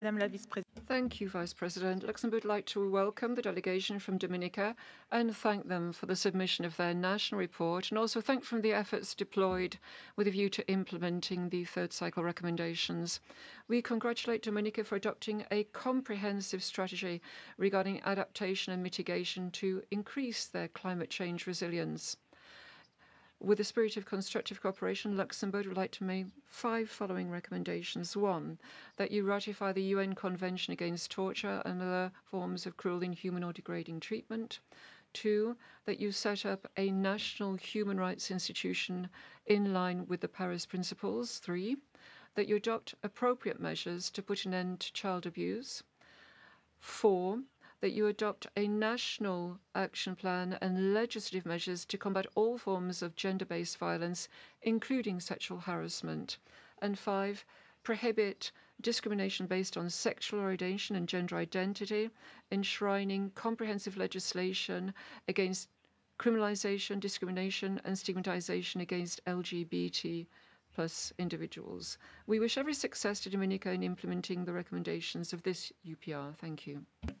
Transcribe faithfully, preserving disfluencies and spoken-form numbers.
Madame la Vice-Présidente. Thank you, Vice President. Luxembourg would like to welcome the delegation from Dominica and thank them for the submission of their national report, and also thank from the efforts deployed with a view to implementing the third cycle recommendations. We congratulate Dominica for adopting a comprehensive strategy regarding adaptation and mitigation to increase their climate change resilience. With a spirit of constructive cooperation, Luxembourg would like to make five following recommendations. One, that you ratify the U N Convention Against Torture and other forms of cruel, inhuman or degrading treatment. Two, that you set up a national human rights institution in line with the Paris Principles. Three, that you adopt appropriate measures to put an end to child abuse. Four, that you adopt a national action plan and legislative measures to combat all forms of gender-based violence, including sexual harassment. And five, prohibit discrimination based on sexual orientation and gender identity, enshrining comprehensive legislation against criminalization, discrimination and stigmatization against L G B T plus individuals. We wish every success to Dominica in implementing the recommendations of this U P R. Thank you.